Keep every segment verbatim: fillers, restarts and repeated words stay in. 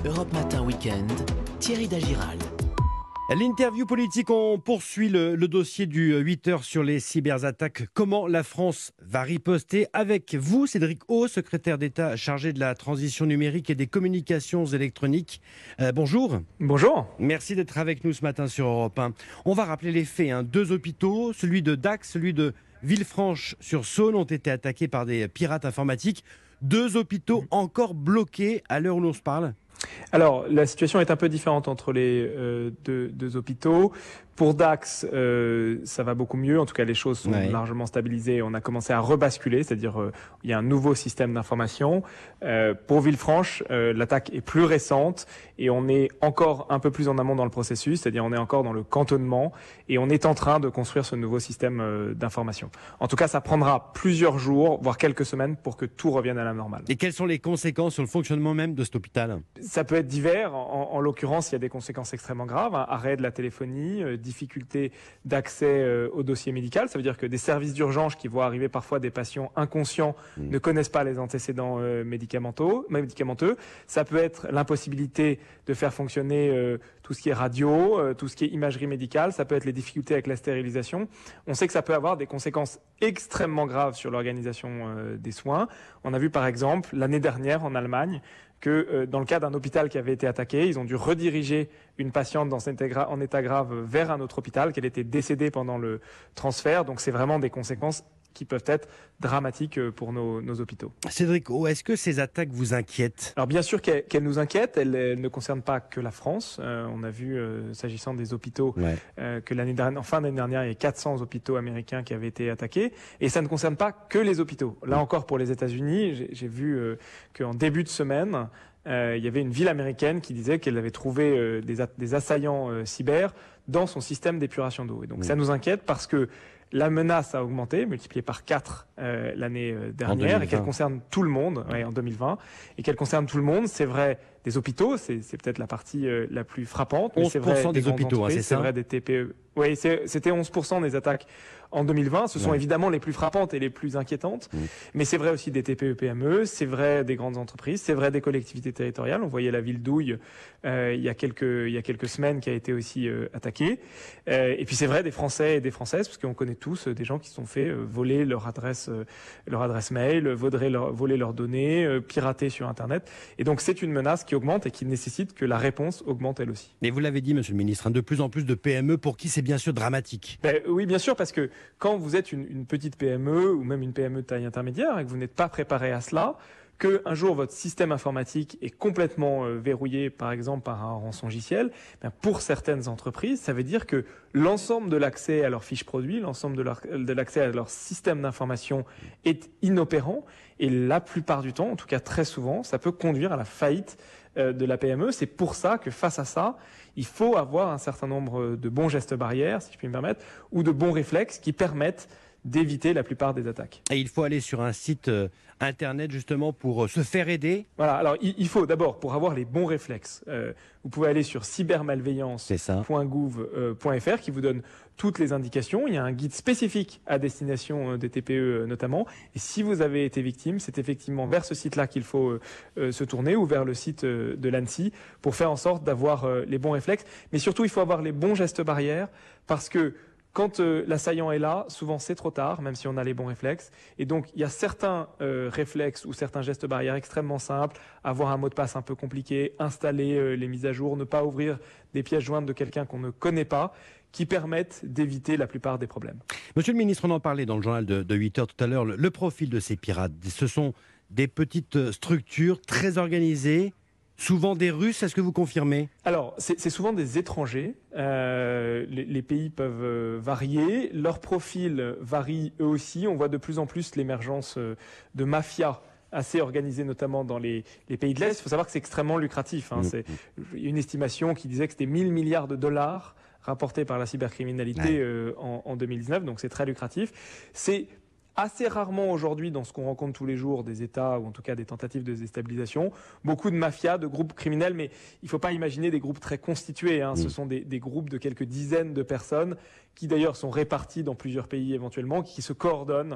Europe Matin Week-end, Thierry Dagiral. L'interview politique, on poursuit le, le dossier du huit heures sur les cyberattaques. Comment la France va riposter? Avec vous, Cédric O, secrétaire d'État chargé de la transition numérique et des communications électroniques. Euh, bonjour. Bonjour. Merci d'être avec nous ce matin sur Europe un. On va rappeler les faits. Hein. Deux hôpitaux, celui de Dax, celui de Villefranche-sur-Saône, ont été attaqués par des pirates informatiques. Deux hôpitaux encore bloqués à l'heure où l'on se parle. Alors, la situation est un peu différente entre les euh, deux, deux hôpitaux. Pour Dax, euh, ça va beaucoup mieux. En tout cas, les choses sont ouais. largement stabilisées. On a commencé à rebasculer, c'est-à-dire euh, il y a un nouveau système d'information. Euh, pour Villefranche, euh, l'attaque est plus récente et on est encore un peu plus en amont dans le processus, c'est-à-dire on est encore dans le cantonnement et on est en train de construire ce nouveau système euh, d'information. En tout cas, ça prendra plusieurs jours, voire quelques semaines pour que tout revienne à la normale. Et quelles sont les conséquences sur le fonctionnement même de cet hôpital? Ça peut être divers. En, en l'occurrence, il y a des conséquences extrêmement graves. Hein. Arrêt de la téléphonie, euh, difficulté d'accès euh, au dossier médical. Ça veut dire que des services d'urgence qui voient arriver parfois des patients inconscients mmh. ne connaissent pas les antécédents euh, médicamenteux. médicamenteux. Ça peut être l'impossibilité de faire fonctionner euh, tout ce qui est radio, euh, tout ce qui est imagerie médicale. Ça peut être les difficultés avec la stérilisation. On sait que ça peut avoir des conséquences extrêmement graves sur l'organisation euh, des soins. On a vu par exemple l'année dernière en Allemagne que euh, dans le cas d'un hôpital qui avait été attaqué, ils ont dû rediriger une patiente dans cet état, en état grave vers un autre hôpital, qu'elle était décédée pendant le transfert. Donc c'est vraiment des conséquences qui peuvent être dramatiques pour nos, nos hôpitaux. Cédric O, est-ce que ces attaques vous inquiètent? Alors bien sûr qu'elles, qu'elles nous inquiètent, elles, elles ne concernent pas que la France. Euh, on a vu, euh, s'agissant des hôpitaux, ouais. euh, que l'année dernière, en fin d'année dernière, il y a quatre cents hôpitaux américains qui avaient été attaqués. Et ça ne concerne pas que les hôpitaux. Là encore, pour les États-Unis, j'ai, j'ai vu euh, qu'en début de semaine, Euh, il y avait une ville américaine qui disait qu'elle avait trouvé euh, des, a- des assaillants euh, cyber dans son système d'épuration d'eau. Et donc mmh. ça nous inquiète parce que la menace a augmenté, multiplié par quatre euh, l'année euh, dernière, et qu'elle concerne tout le monde, ouais, en deux mille vingt, et qu'elle concerne tout le monde. C'est vrai des hôpitaux, c'est, c'est peut-être la partie euh, la plus frappante, mais c'est vrai des, des hôpitaux, hein, c'est, c'est ça vrai des T P E. Oui, c'est, c'était onze pour cent des attaques en deux mille vingt. Ce sont ouais. évidemment les plus frappantes et les plus inquiétantes, mmh. mais c'est vrai aussi des T P E P M E, c'est vrai des grandes entreprises, c'est vrai des collectivités territoriales. On voyait la ville d'Houille euh, il y a quelques il y a quelques semaines qui a été aussi euh, attaquée. Euh, et puis c'est vrai des Français et des Françaises, parce qu'on connaît tous euh, des gens qui se sont fait euh, voler leur adresse euh, leur adresse mail, voler, leur, voler leurs données, euh, pirater sur Internet. Et donc c'est une menace qui augmente et qui nécessite que la réponse augmente elle aussi. Mais vous l'avez dit, Monsieur le Ministre, hein, de plus en plus de P M E pour qui c'est bien sûr dramatique. Ben, oui, bien sûr, parce que quand vous êtes une, une petite P M E ou même une P M E de taille intermédiaire et que vous n'êtes pas préparé à cela, qu'un jour votre système informatique est complètement euh, verrouillé, par exemple par un rançongiciel, ben pour certaines entreprises, ça veut dire que l'ensemble de l'accès à leurs fiches produits, l'ensemble de, leur, de l'accès à leur système d'information est inopérant. Et la plupart du temps, en tout cas très souvent, ça peut conduire à la faillite euh, de la P M E. C'est pour ça que face à ça, il faut avoir un certain nombre de bons gestes barrières, si je puis me permettre, ou de bons réflexes qui permettent d'éviter la plupart des attaques. Et il faut aller sur un site euh, internet justement pour euh, se faire aider. Voilà, alors il, il faut d'abord, pour avoir les bons réflexes, euh, vous pouvez aller sur cybermalveillance point gouv point f r qui vous donne toutes les indications. Il y a un guide spécifique à destination euh, des T P E euh, notamment. Et si vous avez été victime, c'est effectivement vers ce site-là qu'il faut euh, euh, se tourner, ou vers le site euh, de l'ANSSI, pour faire en sorte d'avoir euh, les bons réflexes. Mais surtout, il faut avoir les bons gestes barrières, parce que quand euh, l'assaillant est là, souvent c'est trop tard, même si on a les bons réflexes. Et donc, il y a certains euh, réflexes ou certains gestes barrières extrêmement simples. Avoir un mot de passe un peu compliqué, installer euh, les mises à jour, ne pas ouvrir des pièces jointes de quelqu'un qu'on ne connaît pas, qui permettent d'éviter la plupart des problèmes. Monsieur le ministre, on en parlait dans le journal de, de huit heures tout à l'heure. Le, le profil de ces pirates, ce sont des petites structures très organisées, souvent des Russes, est-ce que vous confirmez? Alors, c'est, c'est souvent des étrangers. Euh, les, les pays peuvent euh, varier. Leur profil varie eux aussi. On voit de plus en plus l'émergence euh, de mafias assez organisées, notamment dans les, les pays de l'Est. Il faut savoir que c'est extrêmement lucratif. Hein. Mmh. C'est une estimation qui disait que c'était mille milliards de dollars rapportés par la cybercriminalité ouais. euh, en, en deux mille dix-neuf. Donc, c'est très lucratif. C'est assez rarement aujourd'hui, dans ce qu'on rencontre tous les jours, des États ou en tout cas des tentatives de déstabilisation, beaucoup de mafias, de groupes criminels, mais il ne faut pas imaginer des groupes très constitués. Hein. Mmh. Ce sont des, des groupes de quelques dizaines de personnes qui d'ailleurs sont répartis dans plusieurs pays éventuellement, qui se coordonnent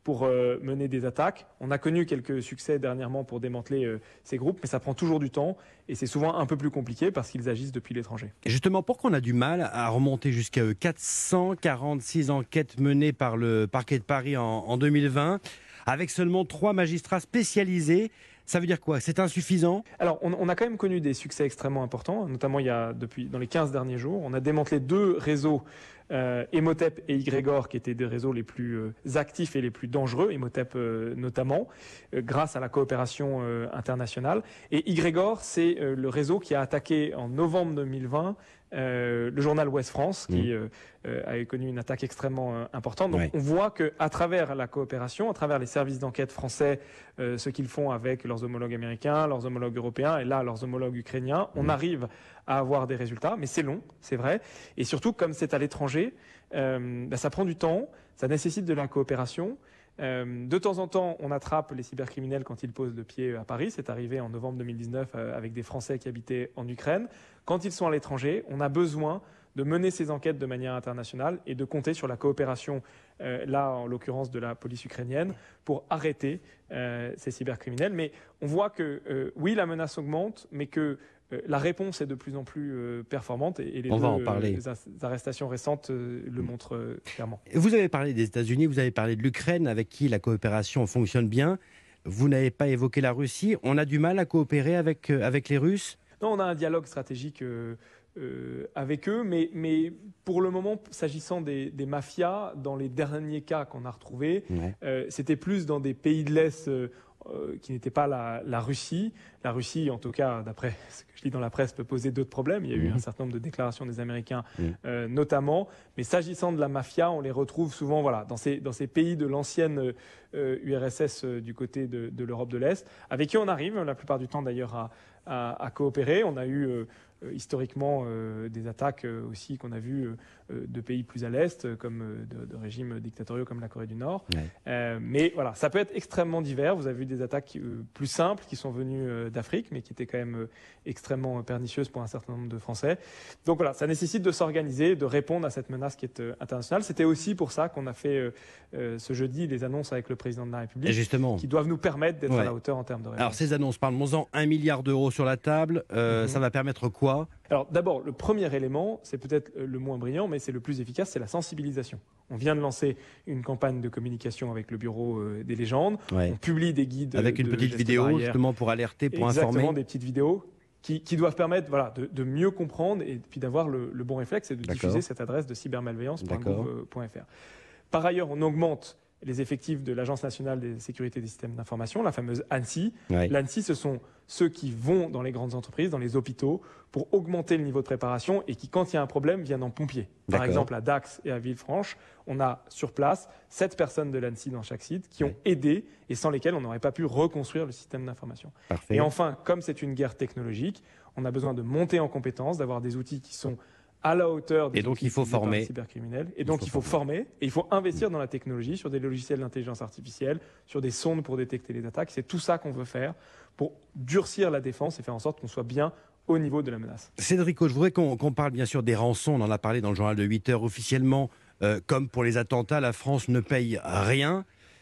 pour euh, mener des attaques. On a connu quelques succès dernièrement pour démanteler euh, ces groupes, mais ça prend toujours du temps et c'est souvent un peu plus compliqué parce qu'ils agissent depuis l'étranger. Et justement, pourquoi on a du mal à remonter jusqu'à quatre cent quarante-six enquêtes menées par le parquet de Paris en, en deux mille vingt, avec seulement trois magistrats spécialisés? Ça veut dire quoi? C'est insuffisant? Alors, on, on a quand même connu des succès extrêmement importants, notamment il y a, depuis, dans les quinze derniers jours. On a démantelé deux réseaux, euh, Emotep et Ygregor, qui étaient des réseaux les plus euh, actifs et les plus dangereux, Emotep euh, notamment, euh, grâce à la coopération euh, internationale. Et Ygregor, c'est euh, le réseau qui a attaqué en novembre deux mille vingt Euh, le journal Ouest France, qui euh, euh, a connu une attaque extrêmement euh, importante. Donc, oui. on voit qu'à travers la coopération, à travers les services d'enquête français, euh, ce qu'ils font avec leurs homologues américains, leurs homologues européens, et là, leurs homologues ukrainiens, on oui. arrive à avoir des résultats, mais c'est long, c'est vrai. Et surtout, comme c'est à l'étranger, euh, bah, ça prend du temps, ça nécessite de la coopération. Euh, de temps en temps, on attrape les cybercriminels quand ils posent le pied à Paris. C'est arrivé en novembre deux mille dix-neuf euh, avec des Français qui habitaient en Ukraine. Quand ils sont à l'étranger, on a besoin de mener ces enquêtes de manière internationale et de compter sur la coopération, euh, là en l'occurrence de la police ukrainienne, pour arrêter euh, ces cybercriminels. Mais on voit que euh, oui, la menace augmente, mais que euh, la réponse est de plus en plus euh, performante et, et les On deux va en parler. euh, arrestations récentes euh, le montrent euh, clairement. Vous avez parlé des États-Unis, vous avez parlé de l'Ukraine, avec qui la coopération fonctionne bien. Vous n'avez pas évoqué la Russie. On a du mal à coopérer avec, euh, avec les Russes? Non, on a un dialogue stratégique euh, euh, avec eux, mais, mais pour le moment, s'agissant des, des mafias, dans les derniers cas qu'on a retrouvés, Ouais. euh, c'était plus dans des pays de l'Est euh, euh, qui n'étaient pas la, la Russie. La Russie, en tout cas, d'après ce que je lis dans la presse, peut poser d'autres problèmes. Il y a eu Mmh. un certain nombre de déclarations des Américains, Mmh. euh, notamment. Mais s'agissant de la mafia, on les retrouve souvent voilà, dans, ces, dans ces pays de l'ancienne euh, U R S S euh, du côté de, de l'Europe de l'Est, avec qui on arrive, la plupart du temps d'ailleurs, à, à, à coopérer. On a eu... Euh, Euh, historiquement euh, des attaques euh, aussi qu'on a vues euh, de pays plus à l'Est, euh, comme euh, de, de régimes dictatoriaux comme la Corée du Nord. Ouais. Euh, mais voilà, ça peut être extrêmement divers. Vous avez vu des attaques euh, plus simples qui sont venues euh, d'Afrique, mais qui étaient quand même euh, extrêmement pernicieuses pour un certain nombre de Français. Donc voilà, ça nécessite de s'organiser, de répondre à cette menace qui est euh, internationale. C'était aussi pour ça qu'on a fait euh, euh, ce jeudi les annonces avec le président de la République, Et justement, qui doivent nous permettre d'être Ouais. à la hauteur en termes de réponse. alors ces annonces, parlons-en, un milliard d'euros sur la table, euh, Mhm. ça va permettre quoi? Alors d'abord, le premier élément, c'est peut-être le moins brillant, mais c'est le plus efficace, c'est la sensibilisation. On vient de lancer une campagne de communication avec le Bureau euh, des légendes. Ouais. On publie des guides Avec une de petite gestes vidéo barrières. justement pour alerter, pour Exactement, informer. des petites vidéos qui, qui doivent permettre voilà, de, de mieux comprendre et puis d'avoir le, le bon réflexe et de D'accord. diffuser cette adresse de cybermalveillance point D'accord. gouv point f r. Par ailleurs, on augmente les effectifs de l'Agence nationale des sécurités des systèmes d'information, la fameuse ANSSI. Ouais. L'ANSSI, ce sont ceux qui vont dans les grandes entreprises, dans les hôpitaux, pour augmenter le niveau de préparation et qui, quand il y a un problème, viennent en pompier. Par D'accord. exemple, à Dax et à Villefranche, on a sur place sept personnes de l'ANSSI dans chaque site qui ont Ouais. aidé et sans lesquelles on n'aurait pas pu reconstruire le système d'information. Parfait. Et enfin, comme c'est une guerre technologique, on a besoin de monter en compétences, d'avoir des outils qui sont à la hauteur des Et donc, outils il faut utilisés par les former. cybercriminels. Et Il donc faut il faut former et il faut investir dans la technologie, sur des logiciels d'intelligence artificielle, sur des sondes pour détecter les attaques. C'est tout ça qu'on veut faire pour durcir la défense et faire en sorte qu'on soit bien au niveau de la menace. Cédrico, je voudrais qu'on qu'on parle bien sûr des rançons. On en a parlé dans le journal de huit heures officiellement. Euh, comme pour les attentats, la France ne paye rien.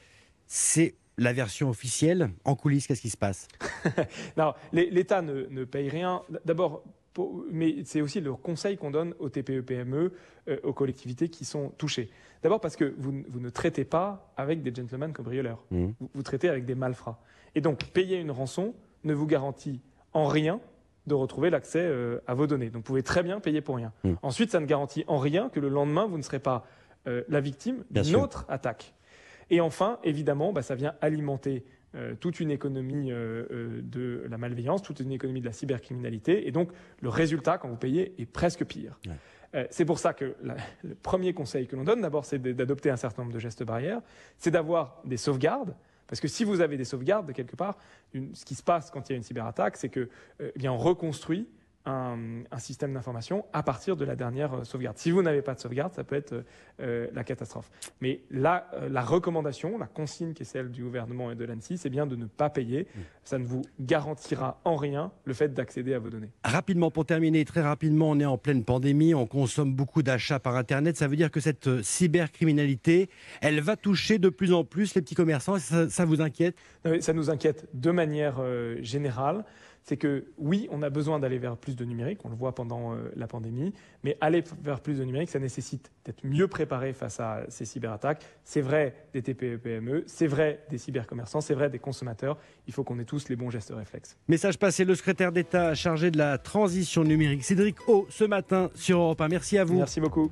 C'est la version officielle. En coulisses, qu'est-ce qui se passe? Non, les- l'État ne, ne paye rien. D'abord, pour- mais c'est aussi le conseil qu'on donne aux T P E P M E, euh, aux collectivités qui sont touchées. D'abord parce que vous, ne- vous ne traitez pas avec des gentlemen cambrioleurs. Mmh. Vous, vous traitez avec des malfrats. Et donc, payer une rançon ne vous garantit en rien de retrouver l'accès euh, à vos données. Donc, vous pouvez très bien payer pour rien. Mmh. Ensuite, ça ne garantit en rien que le lendemain, vous ne serez pas euh, la victime Bien d'une sûr. autre attaque. Et enfin, évidemment, bah, ça vient alimenter euh, toute une économie euh, euh, de la malveillance, toute une économie de la cybercriminalité. Et donc, le résultat, quand vous payez, est presque pire. Ouais. Euh, c'est pour ça que la- le premier conseil que l'on donne, d'abord, c'est de- d'adopter un certain nombre de gestes barrières. C'est d'avoir des sauvegardes. Parce que si vous avez des sauvegardes, de quelque part, une- ce qui se passe quand il y a une cyberattaque, c'est que, euh, eh bien, on reconstruit un, un système d'information à partir de la dernière sauvegarde. Si vous n'avez pas de sauvegarde, ça peut être euh, la catastrophe. Mais là, euh, la recommandation, la consigne qui est celle du gouvernement et de l'ANSSI, c'est bien de ne pas payer. Mmh. Ça ne vous garantira en rien le fait d'accéder à vos données. Rapidement, pour terminer, très rapidement, on est en pleine pandémie, on consomme beaucoup d'achats par Internet. Ça veut dire que cette cybercriminalité, elle va toucher de plus en plus les petits commerçants. Ça, ça vous inquiète ? Non, ça nous inquiète de manière euh, générale. C'est que oui, on a besoin d'aller vers plus de numérique, on le voit pendant euh, la pandémie, mais aller vers plus de numérique, ça nécessite d'être mieux préparé face à ces cyberattaques. C'est vrai des T P E P M E, c'est vrai des cybercommerçants, c'est vrai des consommateurs. Il faut qu'on ait tous les bons gestes réflexes. Message passé, le secrétaire d'État chargé de la transition numérique, Cédric O, ce matin sur Europe un. Merci à vous. Merci beaucoup.